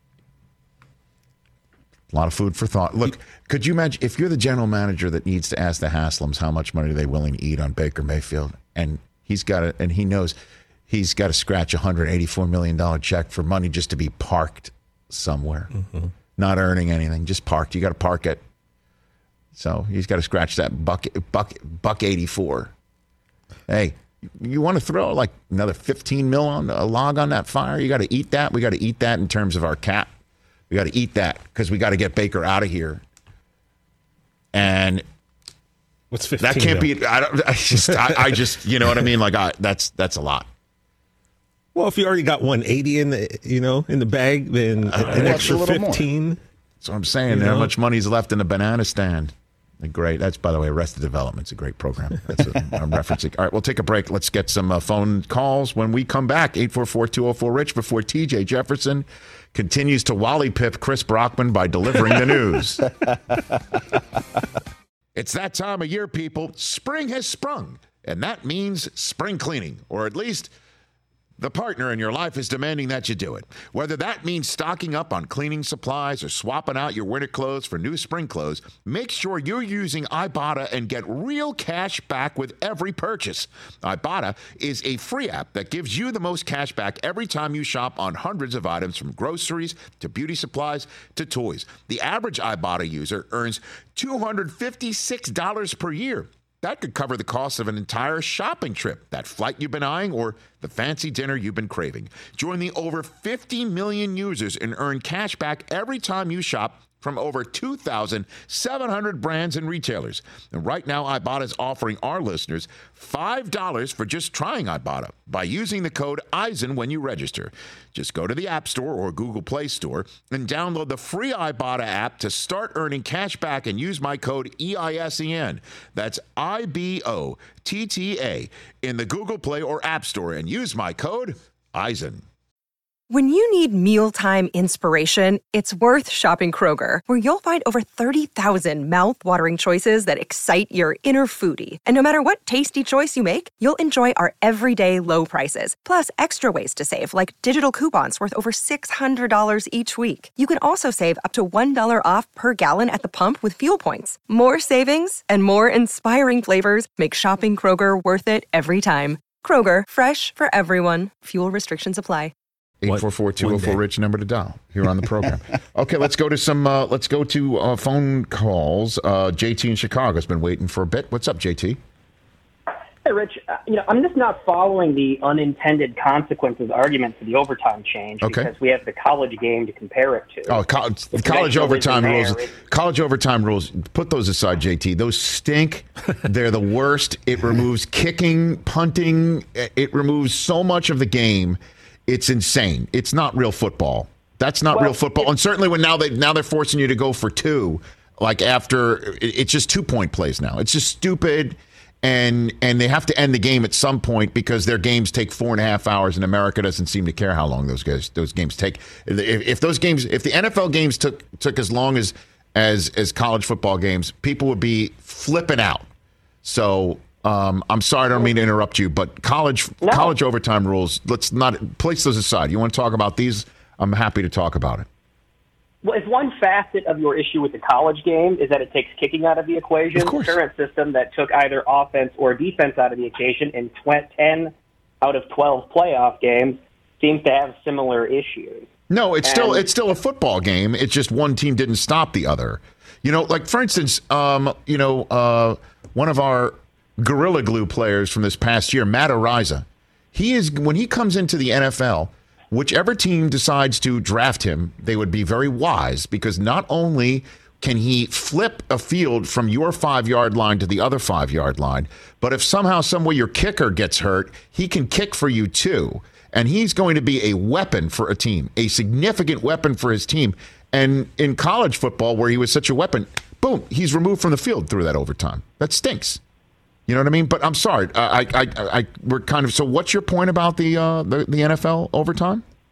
A lot of food for thought. Look, could you imagine if you're the general manager that needs to ask the Haslams how much money are they willing to eat on Baker Mayfield, and he's got it, and he knows he's got to scratch a $184 million check for money just to be parked somewhere, not earning anything, just parked. You got to park it. So he's got to scratch that buck 84. Hey, you want to throw like another 15 mil on a log on that fire? You got to eat that. We got to eat that in terms of our cap. We got to eat that because we got to get Baker out of here. And what's 15? That can't be. I just, you know what I mean? Like that's a lot. Well, if you already got 180 in the bag, then an extra 15. More. That's what I'm saying. How much money's left in the banana stand? Great. That's, by the way, Arrested Development's a great program. That's what I'm referencing. All right, we'll take a break. Let's get some phone calls when we come back. 844-204-RICH before TJ Jefferson continues to Wally Pip Chris Brockman by delivering the news. It's that time of year, people. Spring has sprung, and that means spring cleaning, or at least the partner in your life is demanding that you do it. Whether that means stocking up on cleaning supplies or swapping out your winter clothes for new spring clothes, make sure you're using Ibotta and get real cash back with every purchase. Ibotta is a free app that gives you the most cash back every time you shop on hundreds of items, from groceries to beauty supplies to toys. The average Ibotta user earns $256 per year. That could cover the cost of an entire shopping trip, that flight you've been eyeing, or the fancy dinner you've been craving. Join the over 50 million users and earn cash back every time you shop from over 2,700 brands and retailers. And right now, Ibotta is offering our listeners $5 for just trying Ibotta by using the code EISEN when you register. Just go to the App Store or Google Play Store and download the free Ibotta app to start earning cash back and use my code EISEN. That's IBOTTA in the Google Play or App Store and use my code EISEN. When you need mealtime inspiration, it's worth shopping Kroger, where you'll find over 30,000 mouth-watering choices that excite your inner foodie. And no matter what tasty choice you make, you'll enjoy our everyday low prices, plus extra ways to save, like digital coupons worth over $600 each week. You can also save up to $1 off per gallon at the pump with fuel points. More savings and more inspiring flavors make shopping Kroger worth it every time. Kroger, fresh for everyone. Fuel restrictions apply. 844-204-RICH number to dial here on the program. Okay, let's go to phone calls. JT in Chicago has been waiting for a bit. What's up, JT? Hey, Rich. I'm just not following the unintended consequences argument for the overtime change because we have the college game to compare it to. Oh, college overtime rules. College overtime rules. Put those aside, JT. Those stink. They're the worst. It removes kicking, punting. It removes so much of the game. It's insane. It's not real football. That's not real football. And certainly when now they're forcing you to go for two, like after it's just 2-point plays now. It's just stupid, and they have to end the game at some point because their games take 4.5 hours, and America doesn't seem to care how long those games take. If the NFL games took as long as college football games, people would be flipping out. So. I'm sorry, I don't mean to interrupt you, but college overtime rules, let's not place those aside. You want to talk about these? I'm happy to talk about it. Well, if one facet of your issue with the college game is that it takes kicking out of the equation, the current system that took either offense or defense out of the equation in 10 out of 12 playoff games seems to have similar issues. No, it's still a football game. It's just one team didn't stop the other. Like for instance, one of our Gorilla Glue players from this past year, Matt Araiza, when he comes into the NFL, whichever team decides to draft him, they would be very wise, because not only can he flip a field from your 5-yard line to the other 5-yard line, but if somehow, some way your kicker gets hurt, he can kick for you too. And he's going to be a weapon for a team, a significant weapon for his team. And in college football, where he was such a weapon, boom, he's removed from the field through that overtime. That stinks. You know what I mean? But I'm sorry. We're kind of. So, what's your point about the NFL overtime?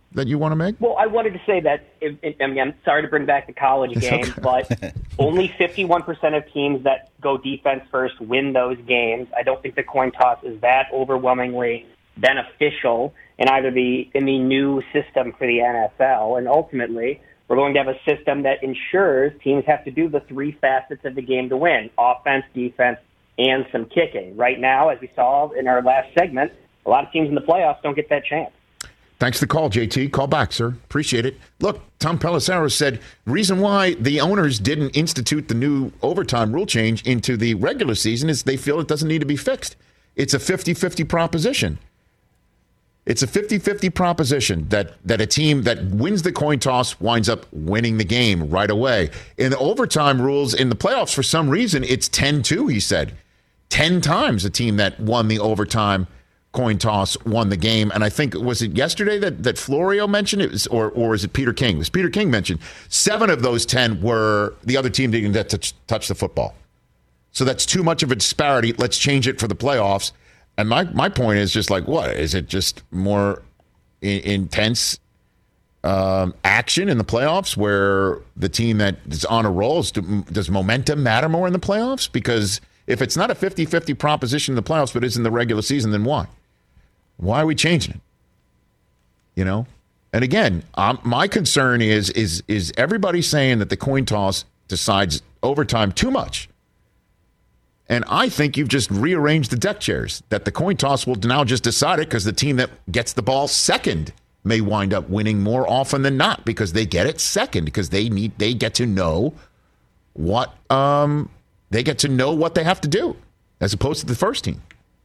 that you want to make? Well, I wanted to say that, I'm sorry to bring back the college game, but only 51% of teams that go defense first win those games. I don't think the coin toss is that overwhelmingly beneficial in the new system for the NFL. And ultimately, we're going to have a system that ensures teams have to do the three facets of the game to win: offense, defense, and some kicking. Right now, as we saw in our last segment, a lot of teams in the playoffs don't get that chance. Thanks for the call, JT. Call back, sir. Appreciate it. Look, Tom Pelissero said reason why the owners didn't institute the new overtime rule change into the regular season is they feel it doesn't need to be fixed. It's a 50-50 proposition. It's a 50-50 proposition that a team that wins the coin toss winds up winning the game right away. In the overtime rules in the playoffs, for some reason, it's 10-2, he said. 10 times a team that won the overtime coin toss won the game. And I think, was it yesterday that Florio mentioned it, or was it Peter King? It was Peter King mentioned 7 of those 10 were the other team didn't get to touch the football. So that's too much of a disparity. Let's change it for the playoffs. And my point is just like, what? Is it just more intense action in the playoffs where the team that is on a roll, does momentum matter more in the playoffs? Because if it's not a 50-50 proposition in the playoffs but is in the regular season, then why? Why are we changing it? You know? And again, my concern is everybody saying that the coin toss decides overtime too much. And I think you've just rearranged the deck chairs, that the coin toss will now just decide it because the team that gets the ball second may wind up winning more often than not because they get it second, because they get to know what they have to do as opposed to the first team.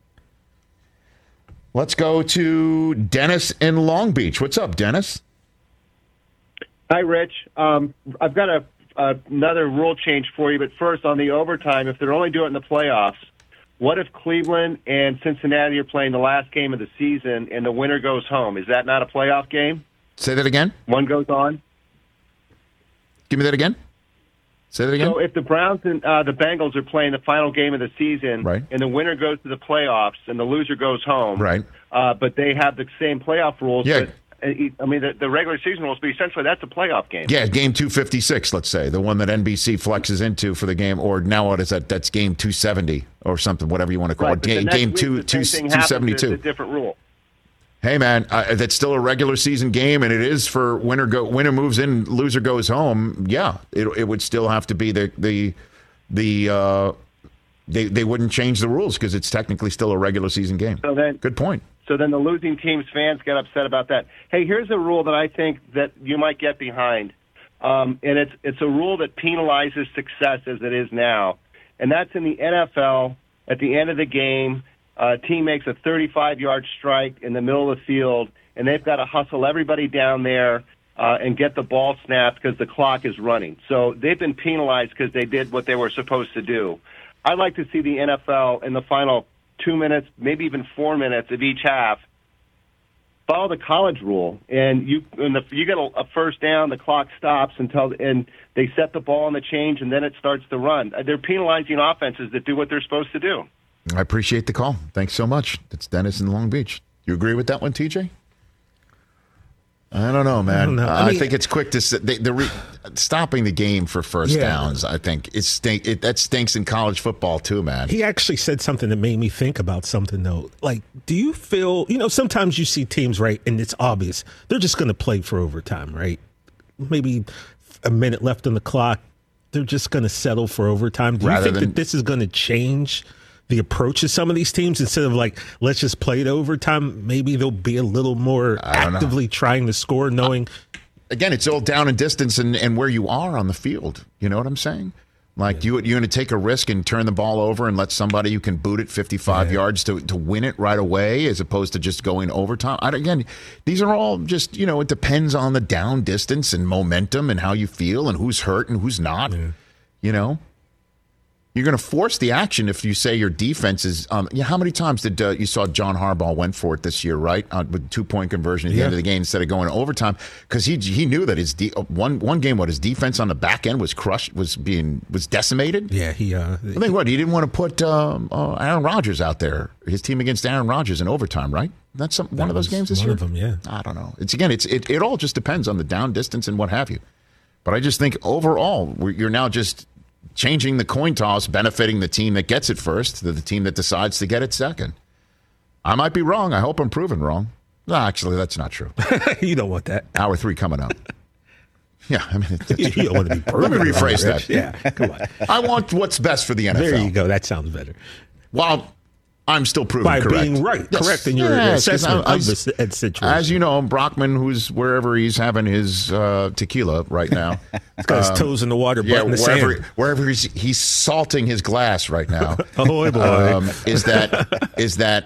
Let's go to Dennis in Long Beach. What's up, Dennis? Hi, Rich. I've got another rule change for you, but first on the overtime, if they're only doing it in the playoffs, what if Cleveland and Cincinnati are playing the last game of the season and the winner goes home? Is that not a playoff game? Say that again. One goes on. Give me that again. Say that again. So if the Browns and the Bengals are playing the final game of the season, right, and the winner goes to the playoffs and the loser goes home, right, but they have the same playoff rules, yeah. But I mean, the regular season rules, but essentially that's a playoff game. Yeah, game 256, let's say, the one that NBC flexes into for the game, or now what is that? That's game 270 or something, whatever you want to call it. Game 272. It's a different rule. Hey, man, that's still a regular season game, and it is for winner moves in, loser goes home. Yeah, it would still have to be they wouldn't change the rules because it's technically still a regular season game. So then, good point. So then the losing team's fans get upset about that. Hey, here's a rule that I think that you might get behind, and it's a rule that penalizes success as it is now, and that's in the NFL. At the end of the game, a team makes a 35-yard strike in the middle of the field, and they've got to hustle everybody down there and get the ball snapped because the clock is running. So they've been penalized because they did what they were supposed to do. I'd like to see the NFL in the final 2 minutes, maybe even 4 minutes of each half, follow the college rule, and you get a first down, the clock stops and they set the ball on the change, and then it starts to run. They're penalizing offenses that do what they're supposed to do. I appreciate the call. Thanks so much. That's Dennis in Long Beach. You agree with that one, TJ? I don't know, man. I think it's quick to stopping the game for first downs. I think that stinks in college football too, man. He actually said something that made me think about something though. Like, do you feel? Sometimes you see teams, right, and it's obvious they're just going to play for overtime, right? Maybe a minute left on the clock, they're just going to settle for overtime. Do you think that this is going to change the approach of some of these teams? Instead of like, let's just play it overtime, maybe they'll be a little more actively trying to score, knowing. Again, it's all down in distance and where you are on the field. You know what I'm saying? Like, you're going to take a risk and turn the ball over and let somebody who can boot it 55 yards to win it right away, as opposed to just going overtime. Again, these are all just, it depends on the down distance and momentum and how you feel and who's hurt and who's not, You're going to force the action if you say your defense is. How many times did you saw John Harbaugh went for it this year, right? With 2-point conversion at the end of the game instead of going to overtime, because he knew that his one game, his defense on the back end was crushed, was decimated. Yeah, I think he didn't want to put Aaron Rodgers out there, his team against Aaron Rodgers in overtime, right? That's one of those games this year. One of them, yeah. I don't know. It all just depends on the down distance and what have you. But I just think overall, you're now just changing the coin toss, benefiting the team that gets it first, the team that decides to get it second. I might be wrong. I hope I'm proven wrong. No, actually, that's not true. You don't want that. Hour 3 coming up. Yeah, I mean, you don't want to be proven. Let me rephrase wrong, that. Yeah, come on. I want what's best for the NFL. There you go. That sounds better. While I'm still proven by correct. being right, yes. correct in your assessment of the situation. As you know, Brockman, who's wherever he's having his tequila right now. He's got his toes in the water, butt in the sand. Wherever he's salting his glass right now. Oh, boy. Is that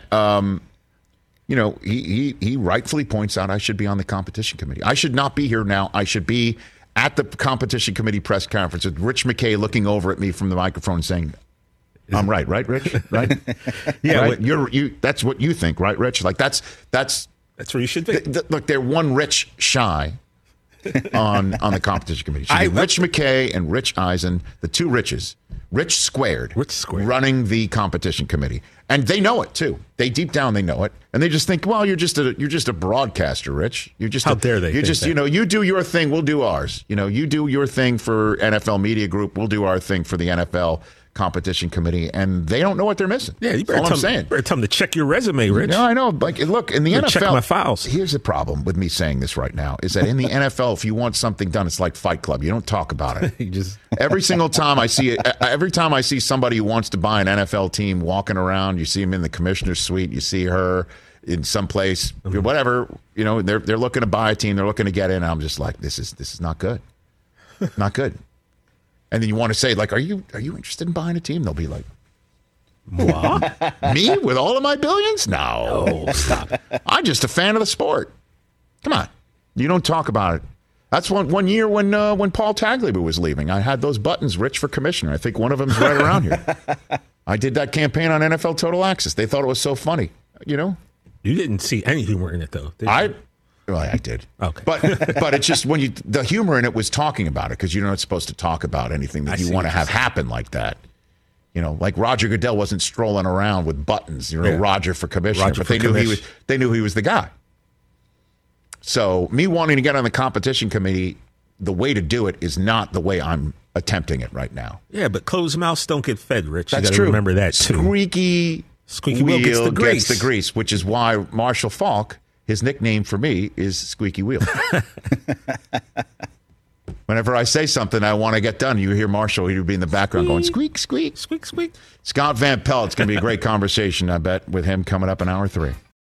he rightfully points out I should be on the competition committee. I should not be here now. I should be at the competition committee press conference with Rich McKay looking over at me from the microphone saying, I'm right, Rich? Right? Yeah, right? You. That's what you think, right, Rich? Like that's where you should be. Look, they're one Rich shy on the competition committee. Rich McKay and Rich Eisen, the two Riches, Rich squared, running the competition committee, and they know it too. They deep down they know it, and they just think, well, you're just a broadcaster, Rich. You're just how dare they? You just that? You do your thing, we'll do ours. You do your thing for NFL Media Group, we'll do our thing for the NFL competition committee, and they don't know what they're missing. Yeah, you better tell them to check your resume, Rich. No, I know. Like, look, in the NFL, check my files. Here's the problem with me saying this right now: is that in the NFL, if you want something done, it's like Fight Club. You don't talk about it. Every time I see somebody who wants to buy an NFL team walking around, you see him in the commissioner's suite, you see her in some place, whatever. They're looking to buy a team, they're looking to get in. And I'm just like, this is not good, not good. And then you want to say, like, are you interested in buying a team? They'll be like, what? Me with all of my billions? No, stop. I'm just a fan of the sport. Come on. You don't talk about it. That's one year when Paul Tagliabue was leaving. I had those buttons, Rich for commissioner. I think one of them's right around here. I did that campaign on NFL Total Access. They thought it was so funny. You didn't see any humor in it, though. Well, I did. Okay. But it's just the humor in it was talking about it, because you're not supposed to talk about anything that you want to have happen like that. Like Roger Goodell wasn't strolling around with buttons, Roger for commissioner, but they knew he was the guy. So me wanting to get on the competition committee, the way to do it is not the way I'm attempting it right now. Yeah, but closed mouths don't get fed, Rich. That's you true. Remember that too. Squeaky wheel gets the grease, which is why Marshall Faulk, his nickname for me is Squeaky Wheel. Whenever I say something I want to get done, you hear Marshall, he'd be in the background going, squeak, squeak. Squeak, squeak. Scott Van Pelt, it's going to be a great conversation, I bet, with him coming up in hour 3.